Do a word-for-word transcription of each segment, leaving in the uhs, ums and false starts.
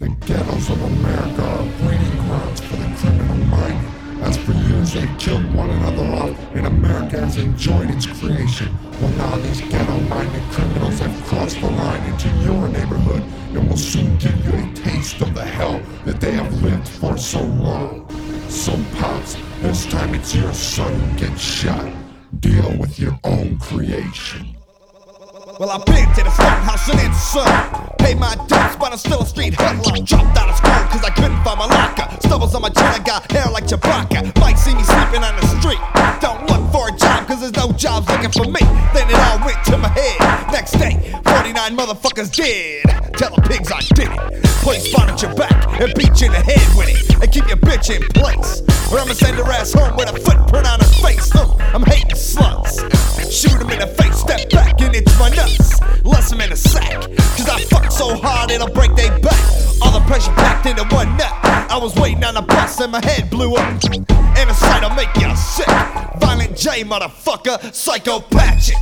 The ghettos of America are breeding grounds for the criminal-minded. As for years they've killed one another off, and America has enjoyed its creation. Well, now these ghetto-minded criminals have crossed the line into your neighborhood and will soon give you a taste of the hell that they have lived for so long. So, Pops, this time it's your son who gets shot. Deal with your own creation. Well, I've been to the stone house and it's sun. Paid my debts, but I'm still a street hoodlum. Dropped out of school cause I couldn't find my locker. Stubbles on my chin, I got hair like Chewbacca. Might see me sleeping on the street. Don't look for a job cause there's no jobs looking for me. Then it all went to my head. Next day, forty-nine motherfuckers dead. Tell the pigs I did it. Place spot at your back and beat you in the head with it. And keep your bitch in place, or I'ma send her ass home with a footprint on her face. uh, I'm hating sluts. Shoot him in the face, step back and it's my nuts. Less them in a sack, cause I fuck so hard it'll break they back. All the pressure packed into one nut. I was waiting on a bus and my head blew up. And a sight'll make you sick. Violent J, motherfucker, psychopathic.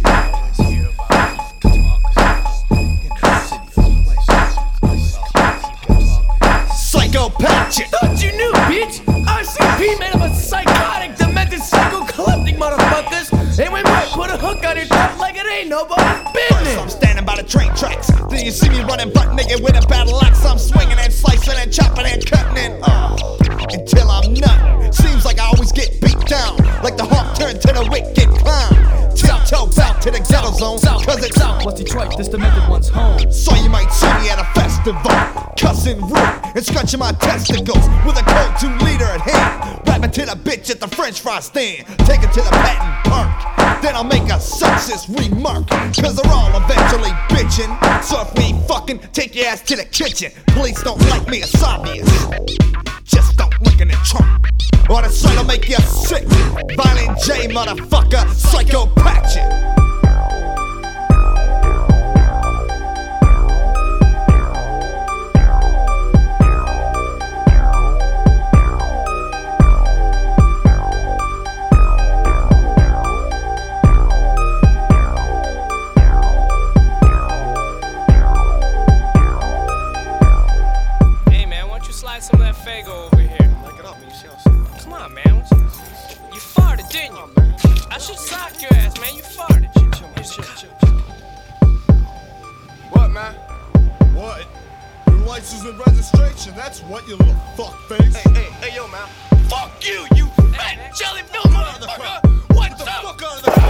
Psychopathic. Thought you knew, bitch! R C P made up a psychotic, demented, psychocalyptic motherfuckers. And we might put a hook on your throat like it ain't nobody's business. So I'm standing by the train tracks. Then you see me running butt naked with a battle axe. I'm swinging and slicing and chopping and cutting and uh, until I'm nut. Seems like I always get beat down, like the hawk turned to the wicked clown. Tiptoe back to the ghetto zone, cause it's Southwest Detroit, this demented one's home. So you might see me at a festival, cussing rude and scratching my testicles with a cold two liter at hand. Rapping to the bitch at the French fry stand, take it to the patent park. Then I'll make a sexist remark, cause they're all eventually bitching. So if we ain't fucking, take your ass to the kitchen. Police don't like me, it's obvious. Just don't look in the trunk, or the sight'll make you sick. Violent J, motherfucker, psychopathic. Some of that Fago over here. Like it up, man. Come on, man. You farted, didn't you? I should sock your ass, man. You farted. Chill, chill, chill, chill. What, man? What? Your license and registration, that's what, you little fuckface. Hey, hey, hey, yo, man. Fuck you, you fat jelly-filled motherfucker. What's up? Fuck out of the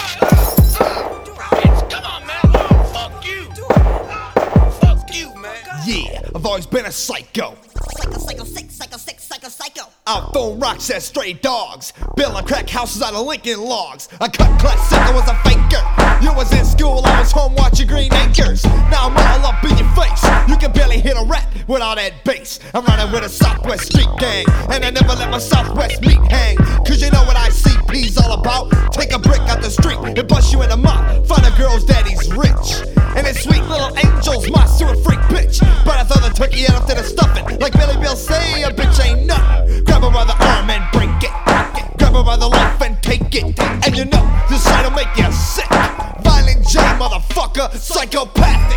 Bitch, come on, man. Fuck you. Fuck you, man. Yeah, I've always been a psycho. Psycho, psycho, sick, psycho, sick, psycho, psycho. I'll throw rocks at stray dogs, building crack houses out of Lincoln logs. I cut classic, I was a faker. You was in school, I was home watching Green Acres. Now I'm all up in your face. You can barely hit a rat with all that bass. I'm running with a Southwest street gang, and I never let my Southwest meat hang. Cause you know what I C P's all about. Take a brick out the street and bust you in the mouth. Find a girl's daddy's rich, and his sweet little angels, my sewer freak bitch. But I throw the turkey head after the stuffing, like Billy Bill say, a bitch ain't nothing. Grab her by the arm and break it. Grab her by the life and take it. And you know, this sight'll make you sick. Violent J, motherfucker, psychopathic.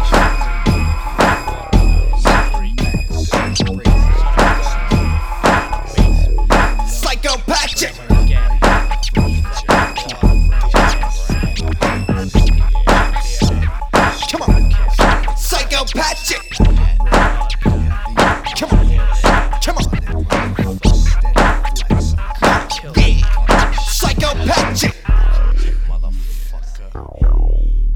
Psychopathic. Come on. Psychopathic. Come on. Come on. Yeah. Psychopathic.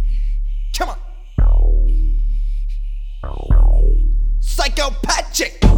Come on. Psychopathic.